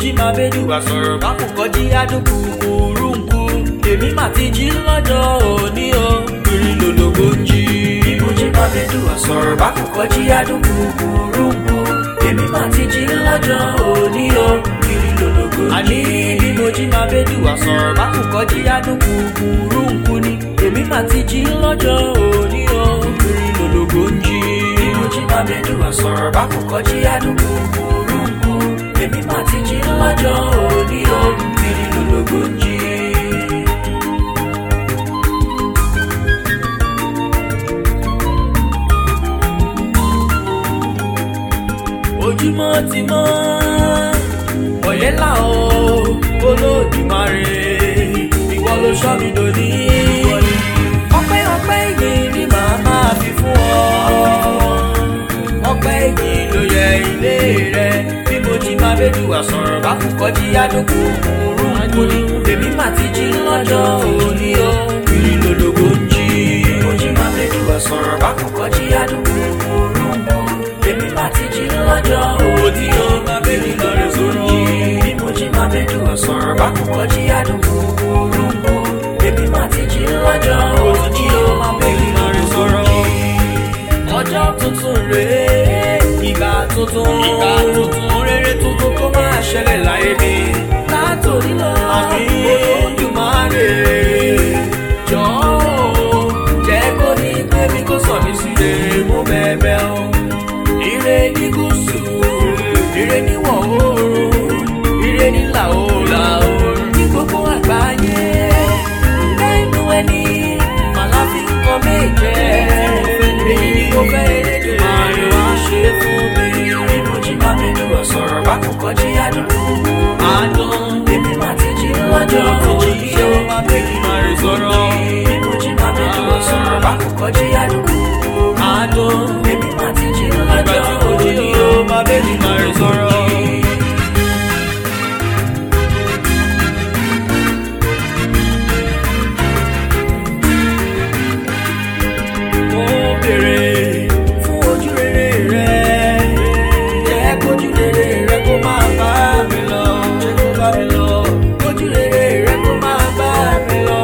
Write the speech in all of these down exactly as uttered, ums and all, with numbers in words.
jí máa bẹ́dù àsọ̀rọ̀ bá kò kọjí àdúgbò kúrúǹkù èmi mà ti jí lọ́jọ́ òní o kiri lòlògbò ń jí. bí mo jí máa bẹ́dù àsọ̀rọ̀ bá kò kọjí àdúgbò kúrúǹkù èmi mà ti jí lọ́jọ́ òní o kiri lòlògbò ń jí. àní bí mo jí máa bẹ́dù àsọ̀rọ̀ bá kò kọjí àdúgbò kúrúǹkù ni èmi mà ti jí lọ́jọ́ òní o kiri lòlògbò ń jí. bí mo jí máa bẹ́dù àsọ̀rọ̀ bá kò kọjí àdúgbò kúrúǹkù èmi mà ti jí lọ́jọ́ òní o kiri lòlògbò ń jí. ojúmọ́ ti mọ́ ọ̀yẹ́là o Olódùmarè ìwọ ló sọ mí dòní. ọpẹ́ ọpẹ́ yìí ni màá máa fi fún ọ ọpẹ́ yìí ló yẹ ilé rẹ. bí mo jí máa bẹ́dù àsọ̀rọ̀ bá kò kọjí àdúgbò kúrúǹkù ni èmi mà ti jí lọ́jọ́ òní o kiri lòlògbò ń jí. bí mo jí máa bẹ́dù àsọ̀rọ̀ bá kò kọjí àdúgbò kúrúǹkù èmi mà ti jí lọ́jọ́ òní o máa bẹ́dù lọ́rẹ́ sọ̀rọ̀. bí mo jí máa bẹ́dù àsọ̀rọ̀ bá kò kọjí àdúgbò kúrúǹkù èmi mà ti jí lọ́jọ́ òní o máa bẹ́dù lọ́rẹ́ sọ̀rọ̀. ọjọ́ tuntun rèé ìgbà tuntun ìgbà tuntun rere tuntun kó máa ṣẹlẹ̀ láyé mi látòní lọ. àmì Olódùmarè jọ̀ọ́ jẹ́ kó ní pé mi kó sọ mí sílẹ̀ mú bẹ́ẹ̀ o. ire ní gúúsù ire ní wọ̀ oòrùn ire ní ìlà oòrùn ní gbogbo àgbáyé lẹ́nu ẹni màláfi nǹkan méje èyí ni mo fẹ́ Elédùmarè wá ṣe fún mi. bí mo jí máa bẹ́dù àsọ̀rọ̀ bá kò kọjí àdúgbò àdán èmi mà ti jí lọ́jọ́ òní o máa bẹ́dù Màrè sọ̀rọ̀. bí mo jí máa bẹ́dù àsọ̀rọ̀ bá kò kọjí àdúgbò àdán èmi mà ti jí lọ́jọ́ òní o máa bẹ́dù Màrè sọ̀rọ̀. mo bèrè fún ojú rere rẹ jẹ́ kójú rere rẹ kó máa bá mi lọ jẹ́ kó bá mi lọ kójú rere rẹ kó máa bá mi lọ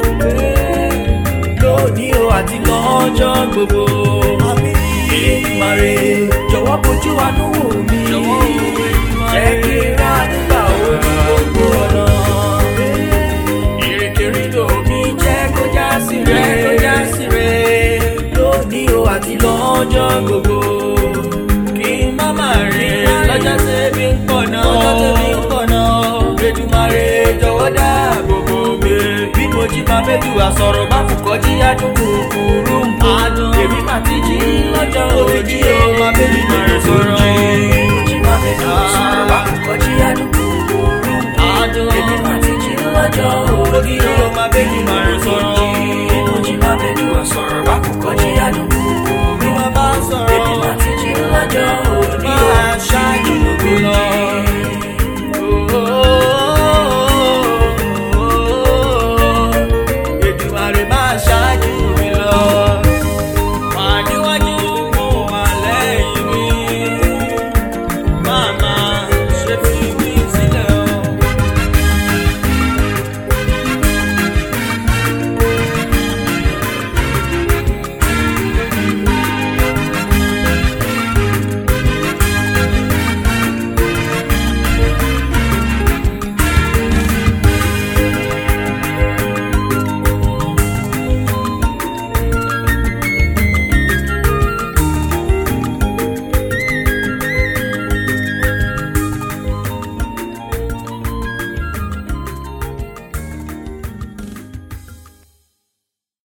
lónìí o àti lọ́jọ́ gbogbo. Èdùmàrè jọ̀wọ́ bójú àánú wò mí jẹ́ kí n rà nígbà wo ní gbogbo ọ̀nà. ìrìnkèrindò mi jẹ́ kó já sí rẹ kó já sí rẹ lónìí o àti lọ́jọ́ gbogbo. kí n má má rìn lọ́jọ́ tẹ́bí ń pọ̀ náà lọ́jọ́ tẹ́bí ń pọ̀ náà. Èdùmàrè jọ̀wọ́ dáàbò bò mí. bí mo jí máa bẹ́dù àsọ̀rọ̀ bá kò kọjí àdúgbò kúrúǹkù èmi mà ti jí lọ́jọ́ òní o máa bẹ́dù Màrè sọ̀rọ̀. bí mo jí máa bẹ́dù àsọ̀rọ̀ bá kò kọjí àdúgbò kúrúǹkù èmi mà ti jí lọ́jọ́ òní o máa bẹ́dù Màrè sọ̀rọ̀. bí mo jí máa bẹ́dù àsọ̀rọ̀ bá kò kọjí àdúgbò